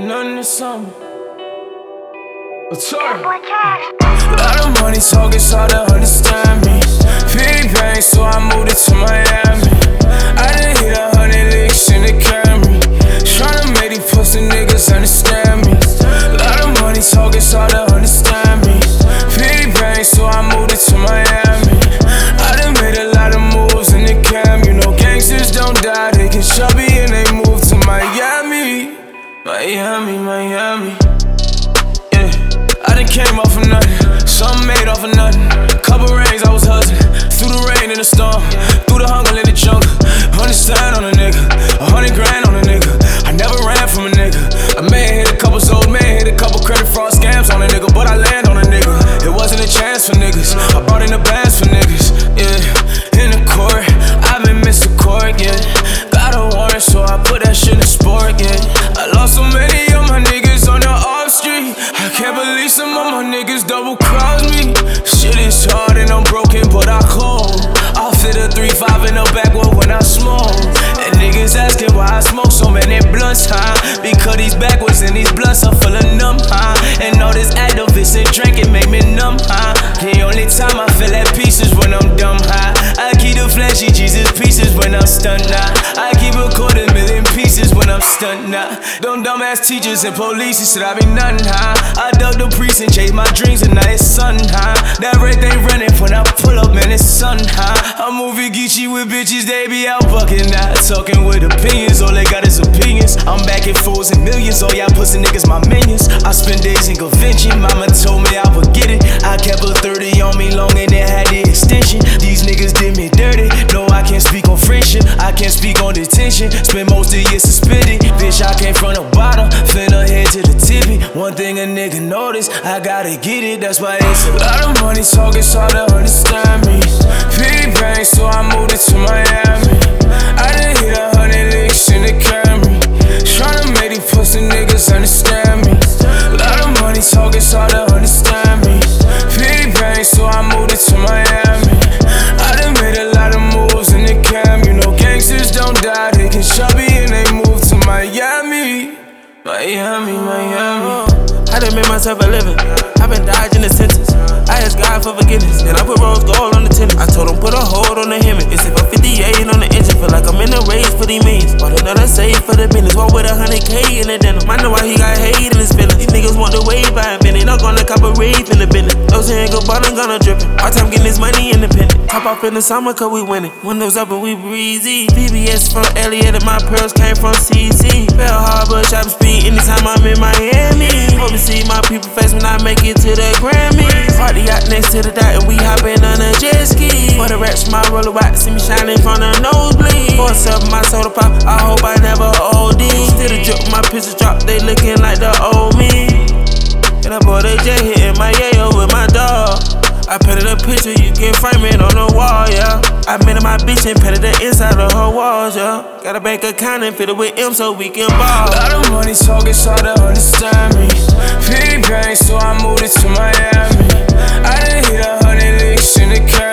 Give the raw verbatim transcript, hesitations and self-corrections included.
nothing to something. A lot of money talk, it's hard to understand me. Pity pain, so I moved it to Miami. I done hit a hundred licks in the Camry, tryna make these pussy niggas understand me. A lot of money talk, it's hard to understand me. Pity pain, so I moved it to Miami. I done made a lot of moves in the cam. You know gangsters don't die, they get chubby and they move to Miami. Miami, Miami. Yeah, I done came off of nothing, something made off of nothing. Couple rains, I was hustling, through the rain and the storm, through the hunger in the jungle. Understand on a nigga, a hundred grand on a nigga. I never ran from a nigga. I may have hit a couple souls, may have hit a couple credit fraud scams on a nigga, but I land on a nigga. It wasn't a chance for niggas, I brought in the bands for niggas. Yeah, in the court, I've been Mister Court, yeah. Got a warrant, so I put that shit in sport, yeah. I lost so many of my niggas on the off street. I can't believe some of my niggas double cross me. Shit is hard and I'm broken, but I cold. I fit a three five in the backwood when I smoke. And niggas asking why I smoke so many blunts, huh? Because these backwards and these blunts are full of numb, huh? And all this activists and drinking make me numb, huh? The only time I feel at peace is when I'm dumb, huh? I keep the flashy Jesus pieces when I'm stunned, nah. I keep a quarter million pieces when I'm stunned, nah. Them dumbass teachers and police said I be nothing, huh? I dug the priest and chased my dreams and now it's sun, huh? That red they running when I pull up, man, it's sun, huh? I'm moving Geechee with bitches, they be out bucking, nah. Talking with opinions, all they got is opinions. I'm back at fours and millions, all y'all pussy niggas my minions. I spend days in convention, mama told me I would get it. I kept a thirty on me long and it had the extension. These niggas did me dirty, no I can't speak on friendship, I can't speak on detention. Spend most of the year suspended, bitch I came from the bottom, finna head to the tippy. One thing a nigga notice, I gotta get it, that's why it's a lot of money talk, it's hard to understand me. Pity pain, so I moved it to Miami. I done hit a hundred licks in the Camry, tryna make these pussy niggas understand me. A lot of money talk, it's hard to understand me. Pity pain, so I moved it to Miami. I done made a lot of moves in the cam. You know gangsters don't die, they get chubby and they move to Miami. Miami, Miami. I done made myself a living, I been dodging the sentence. I asked God for forgiveness, then I put rose gold on the tennis. I told him put a hold on the Hemi. It's if I'm fifty-eight on the engine, feel like I'm in the race for these millions. Bought another safe for the business, one with a hundred K in the denim. I know why he got hate in his feelings. These niggas want the wave by a minute, I'm gonna cop a rave in the business. Those ain't good, but I'm gonna drippin'. Our time getting this money independent. Top off in the summer, cause we winning. Windows up and we breezy. V B S from Elliott and my pearls came from C C. Fell hard, but shop speed anytime I'm in Miami. Hope to see my people face when I make it to the Grammys. Party out next to the dot and we hoppin' on a jet ski. For the rats, my roller white, see me shining from the nosebleed. Four seven, my soda pop, I hope I never O D. Still the drip, my pistol drop, they looking like the old me. And I bought a jet hitting my yayo with my dog. I painted a picture, you can frame it on the wall, yeah. I made my bitch and painted the inside of her walls, yeah. Got a bank account and filled it with M so we can ball. A lot of money talk, it's hard to understand me. Pity pain, so I moved it to Miami. I done hit a hundred licks in the Camry,